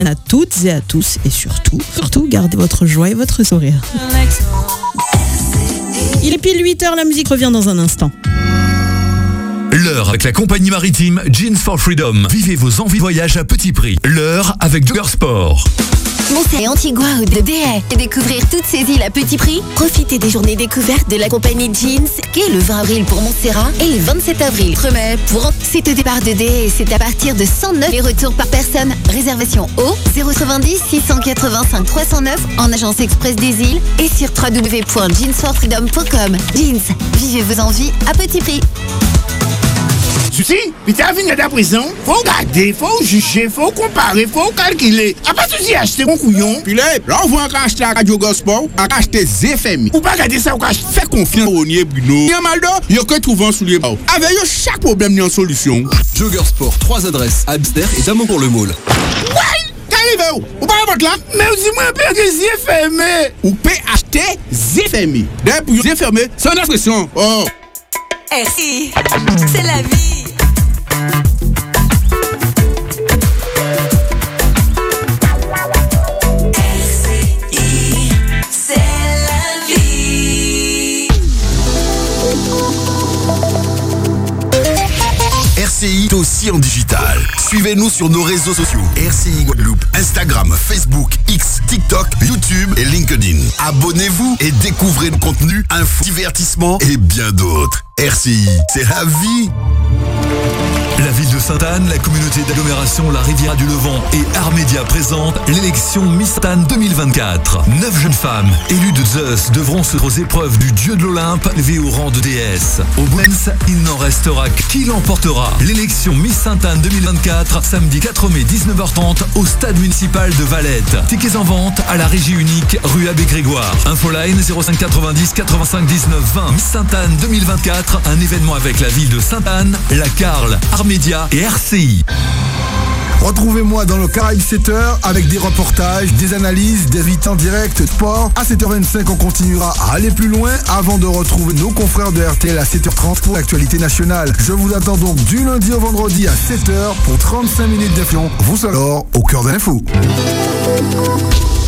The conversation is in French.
à toutes et à tous et surtout, gardez votre joie et votre sourire. Il est pile 8h, la musique revient dans un instant. L'heure avec la compagnie maritime Jeans for Freedom. Vivez vos envies de voyage à petit prix. L'heure avec Jogger Sport. Montez à Antigua ou de Déhay et découvrir toutes ces îles à petit prix. Profitez des journées découvertes de la compagnie Jeans, qui est le 20 avril pour Montserrat et le 27 avril. Mai pour c'est au départ de Déhay et c'est à partir de 109 les retours par personne. Réservation au 090 685 309 en agence express des îles et sur www.jeansforfreedom.com. Jeans, vivez vos envies à petit prix. Souci, puis t'as venu à présent, faut regarder, faut juger, faut comparer, faut calculer. A pas souci acheter mon couillon. Puis là, on va acheter à Radio Gosport, à acheter ZFMI. Ou pas regarder ça, ou pas Fais confiance au Nier Bruno. Il y a mal d'or, il y a que trouvant sous les bras. Avec eux, chaque problème, il y a une solution. Jogger Sport, 3 adresses, à Abster et Damour-le-Moule. Ouais! Qu'arrive où? Ou pas votre là? Mais dis-moi un peu que ZFMI. Ou peut acheter ZFMI. D'ailleurs, pour ZFMI, c'est une expression. Oh! RCI, c'est la vie. RCI, c'est la vie. RCI est aussi en digital. Suivez-nous sur nos réseaux sociaux. RCI Guadeloupe, Instagram, Facebook, X, TikTok, YouTube et LinkedIn. Abonnez-vous et découvrez le contenu, infos, divertissement et bien d'autres. RCI, c'est la vie. La ville de Sainte-Anne, la communauté d'agglomération La Rivière du Levant et Armédia présente l'élection Miss Sainte-Anne 2024. 9 jeunes femmes élues de Zeus devront se aux épreuves du dieu de l'Olympe élevé au rang de déesse. Au Bwens, il n'en restera qui l'emportera. L'élection Miss Sainte-Anne 2024, samedi 4 mai 19h30 au stade municipal de Valette. Tickets en vente à la régie unique rue Abbé Grégoire. Infoline 05 90 85 19 20. Miss Sainte-Anne 2024, un événement avec la ville de Sainte-Anne, la Carle, Armédia et RCI. Retrouvez-moi dans le Caraïbe 7h avec des reportages, des analyses, des invités en direct, sport. À 7h25, on continuera à aller plus loin avant de retrouver nos confrères de RTL à 7h30 pour l'actualité nationale. Je vous attends donc du lundi au vendredi à 7h pour 35 minutes d'info. Vous serez alors au cœur de l'info.